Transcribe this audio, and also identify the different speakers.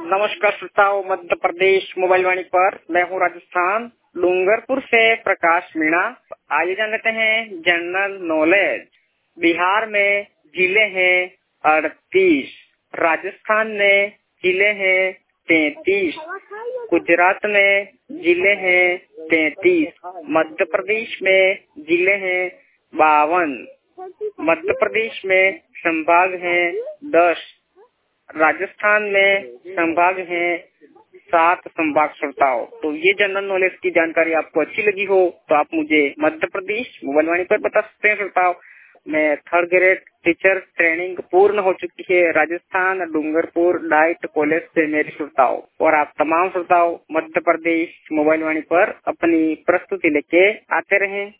Speaker 1: नमस्कार श्रोताओं, मध्य प्रदेश मोबाइल वाणी पर मैं हूँ राजस्थान डूंगरपुर से प्रकाश मीणा। आइए जान लेते हैं जनरल नॉलेज। बिहार में जिले हैं 38, राजस्थान में जिले हैं 33, गुजरात में जिले हैं 33, मध्य प्रदेश में जिले हैं 52, मध्य प्रदेश में संभाग हैं 10, राजस्थान में संभाग हैं 7 संभाग। श्रोताओं, तो ये जनरल नॉलेज की जानकारी आपको अच्छी लगी हो तो आप मुझे मध्य प्रदेश मोबाइल वाणी पर बता सकते हैं। श्रोताओं, मैं 3rd ग्रेड टीचर ट्रेनिंग पूर्ण हो चुकी है राजस्थान डूंगरपुर डाइट कॉलेज से मेरी। श्रोताओं, और आप तमाम श्रोताओं मध्य प्रदेश मोबाइल वाणी पर अपनी प्रस्तुति लेके आते रहें।